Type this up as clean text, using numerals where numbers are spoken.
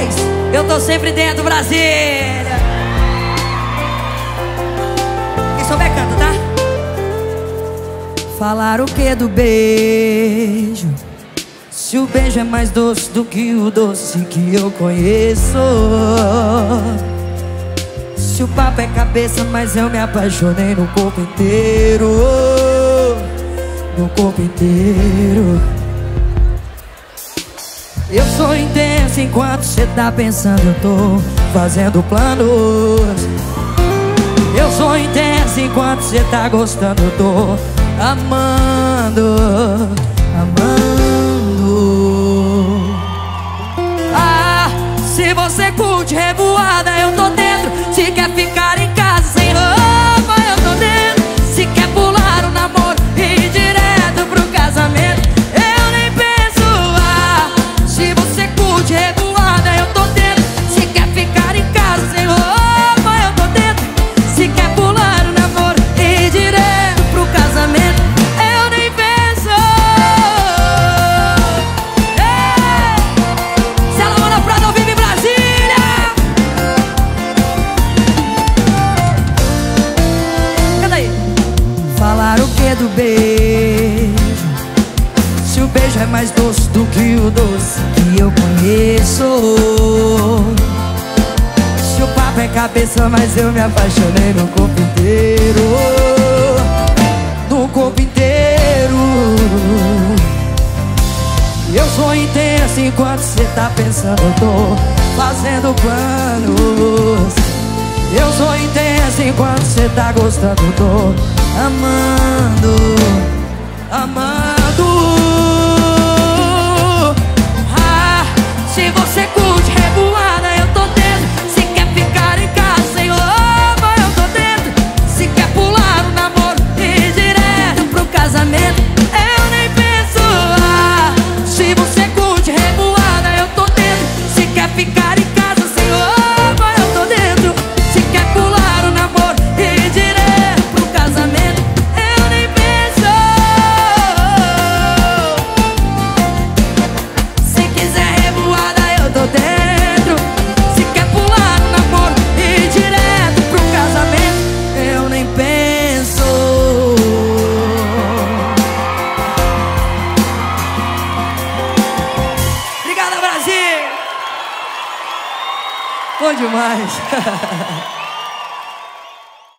3, eu tô sempre dentro, Brasília. Quem souber canta, tá? Falar o que do beijo? Se o beijo é mais doce do que o doce que eu conheço. Se o papo é cabeça, mas eu me apaixonei no corpo inteiro. No corpo inteiro. Eu sou intenso enquanto cê tá pensando, eu tô fazendo planos. Eu sou intenso enquanto cê tá gostando, eu tô amando, amando. Ah, se você curte revoada, eu tô dentro. Se quer ficar em casa sem roupa, eu tô dentro. Se quer pular o namoro e ir direto pro casamento, eu nem penso. Ah, se você curte revoada, eu tô dentro. Se quer ficar em casa sem roupa, eu tô dentro. Se quer pular o namoro e ir direto pro casamento, eu nem penso. Ei! Se ela mora pra não vive em Brasília. Canta aí. Falar o que do beijo? Se o beijo é mais doce do que o doce que eu conheço. Se o papo é cabeça, mas eu me apaixonei no corpo inteiro. No corpo inteiro. Eu sou intenso enquanto cê tá pensando, eu tô fazendo planos. Eu sou intenso enquanto cê tá gostando, eu tô amando, amando. Ah, se você curte revoada, eu tô dentro. Se quer ficar em casa sem roupa, eu tô dentro. Se quer pular o namoro e ir direto pro casamento, eu nem penso. Ah, se você curte revoada, eu tô dentro. Se quer ficar em casa sem roupa, eu tô dentro. Se quer pular o namoro e ir direto pro casamento, eu nem penso. Se quiser revoada, eu tô dentro. Se quer pular o namoro e ir direto pro casamento, eu nem penso. Obrigada, Brasil! Bom demais!